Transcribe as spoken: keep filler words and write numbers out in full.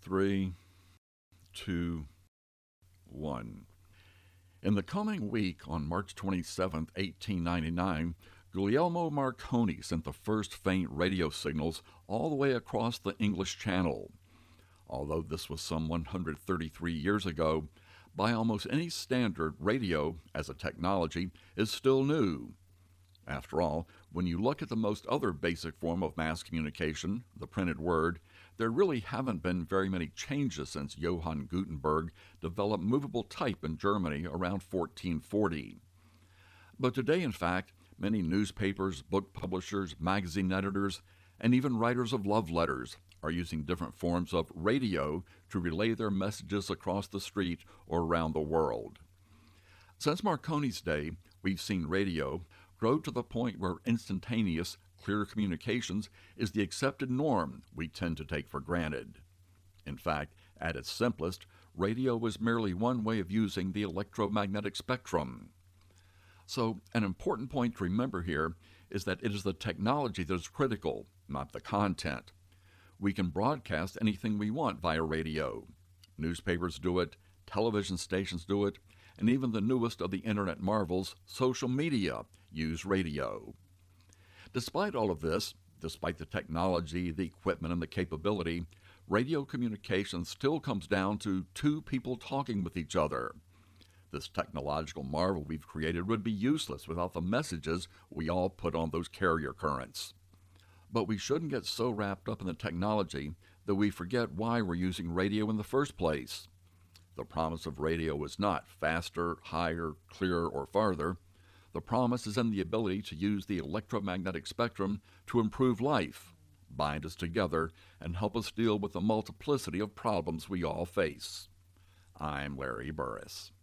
Three, two, one. In the coming week, on March twenty-seventh, eighteen ninety-nine, Guglielmo Marconi sent the first faint radio signals all the way across the English Channel. Although this was some one hundred thirty-three years ago, by almost any standard, radio, as a technology, is still new. After all, when you look at the most other basic form of mass communication, the printed word, there really haven't been very many changes since Johann Gutenberg developed movable type in Germany around fourteen forty. But today, in fact, many newspapers, book publishers, magazine editors, and even writers of love letters are using different forms of radio to relay their messages across the street or around the world. Since Marconi's day, we've seen radio grow to the point where instantaneous, clear communications is the accepted norm we tend to take for granted. In fact, at its simplest, radio was merely one way of using the electromagnetic spectrum. So, an important point to remember here is that it is the technology that is critical, not the content. We can broadcast anything we want via radio. Newspapers do it, television stations do it, and even the newest of the internet marvels, social media, use radio. Despite all of this, despite the technology, the equipment, and the capability, radio communication still comes down to two people talking with each other. This technological marvel we've created would be useless without the messages we all put on those carrier currents. But we shouldn't get so wrapped up in the technology that we forget why we're using radio in the first place. The promise of radio is not faster, higher, clearer, or farther. The promise is in the ability to use the electromagnetic spectrum to improve life, bind us together, and help us deal with the multiplicity of problems we all face. I'm Larry Burris.